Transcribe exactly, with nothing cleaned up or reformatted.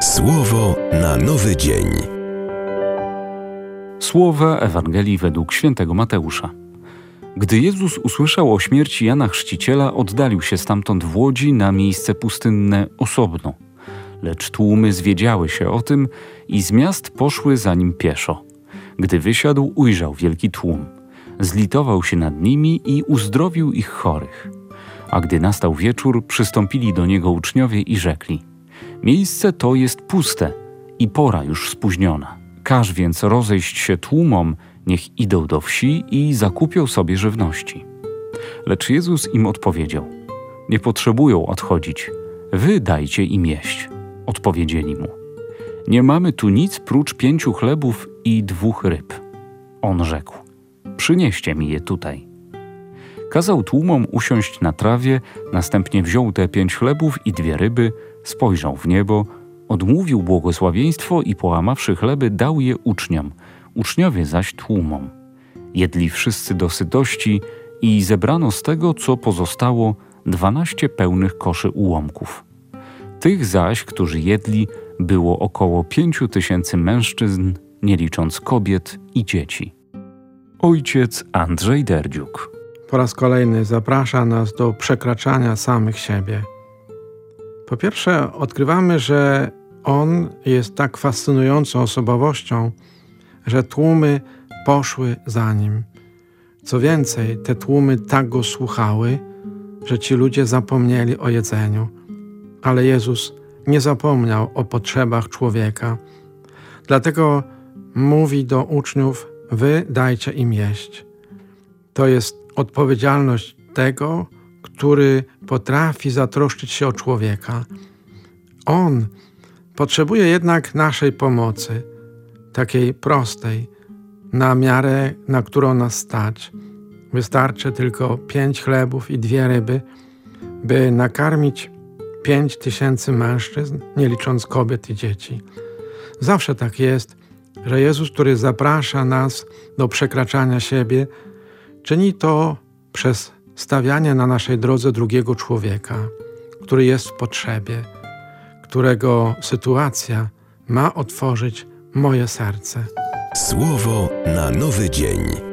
Słowo na nowy dzień. Słowa Ewangelii według świętego Mateusza. Gdy Jezus usłyszał o śmierci Jana Chrzciciela, oddalił się stamtąd w łodzi na miejsce pustynne osobno. Lecz tłumy zwiedziały się o tym i z miast poszły za nim pieszo. Gdy wysiadł, ujrzał wielki tłum. Zlitował się nad nimi i uzdrowił ich chorych. A gdy nastał wieczór, przystąpili do niego uczniowie i rzekli: miejsce to jest puste i pora już spóźniona. Każ więc rozejść się tłumom, niech idą do wsi i zakupią sobie żywności. Lecz Jezus im odpowiedział: nie potrzebują odchodzić, wy dajcie im jeść. Odpowiedzieli mu: nie mamy tu nic prócz pięciu chlebów i dwóch ryb. On rzekł: przynieście mi je tutaj. Kazał tłumom usiąść na trawie, następnie wziął te pięć chlebów i dwie ryby, spojrzał w niebo, odmówił błogosławieństwo i połamawszy chleby, dał je uczniom, uczniowie zaś tłumom. Jedli wszyscy do sytości i zebrano z tego, co pozostało, dwanaście pełnych koszy ułomków. Tych zaś, którzy jedli, było około pięciu tysięcy mężczyzn, nie licząc kobiet i dzieci. Ojciec Andrzej Derdziuk. Po raz kolejny zaprasza nas do przekraczania samych siebie. Po pierwsze, odkrywamy, że On jest tak fascynującą osobowością, że tłumy poszły za Nim. Co więcej, te tłumy tak Go słuchały, że ci ludzie zapomnieli o jedzeniu. Ale Jezus nie zapomniał o potrzebach człowieka. Dlatego mówi do uczniów: wy dajcie im jeść. To jest odpowiedzialność tego, który potrafi zatroszczyć się o człowieka. On potrzebuje jednak naszej pomocy, takiej prostej, na miarę, na którą nas stać. Wystarczy tylko pięć chlebów i dwie ryby, by nakarmić pięć tysięcy mężczyzn, nie licząc kobiet i dzieci. Zawsze tak jest, że Jezus, który zaprasza nas do przekraczania siebie, czyni to przez stawianie na naszej drodze drugiego człowieka, który jest w potrzebie, którego sytuacja ma otworzyć moje serce. Słowo na nowy dzień.